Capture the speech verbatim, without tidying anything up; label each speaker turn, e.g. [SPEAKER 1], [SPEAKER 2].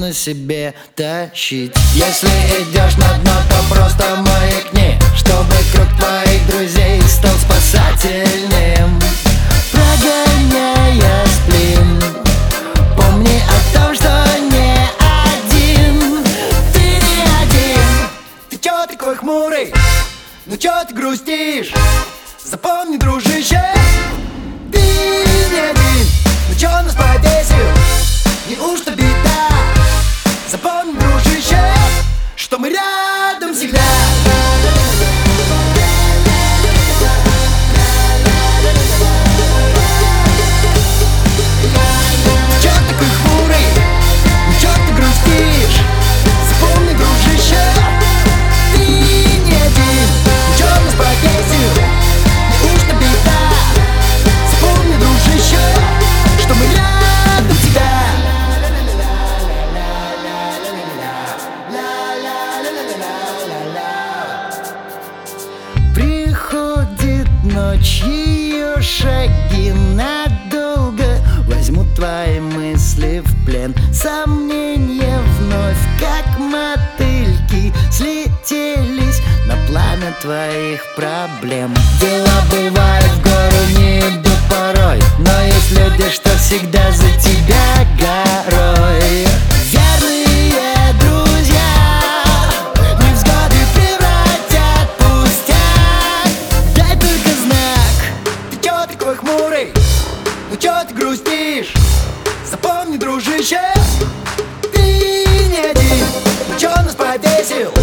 [SPEAKER 1] на себе тащить. Если идешь на дно, то просто маякни, чтобы круг твоих друзей стал спасательным, прогоняя сплин. Помни о том, что не один, ты не один. Ты чё такой хмурый? Ну чё ты грустишь? Запомни, дружище, ты не один. Ну чё нас повесил? Неужто беда? Запомни, дружище, что мы рядом всегда. Чё такой хмурый? Ну чё ты грустишь? Запомни, дружище, ты не один. Ну чё нас повесил? Неужто беда? Запомни, дружище, что мы рядом всегда. Приходит ночь, ее шаги надолго возьмут твои мысли в плен. Сомнения вновь, как мотыльки, слетелись на пламя твоих проблем. Дела бывают в гору не идут порой, но есть люди, что всегда за тебя горой. Верные друзья невзгоды превратят в пустяк. Дай только знак. Ты чё такой хмурый? Ну чё ты грустишь? Запомни, дружище, ты не один. Ну чё нас повесил?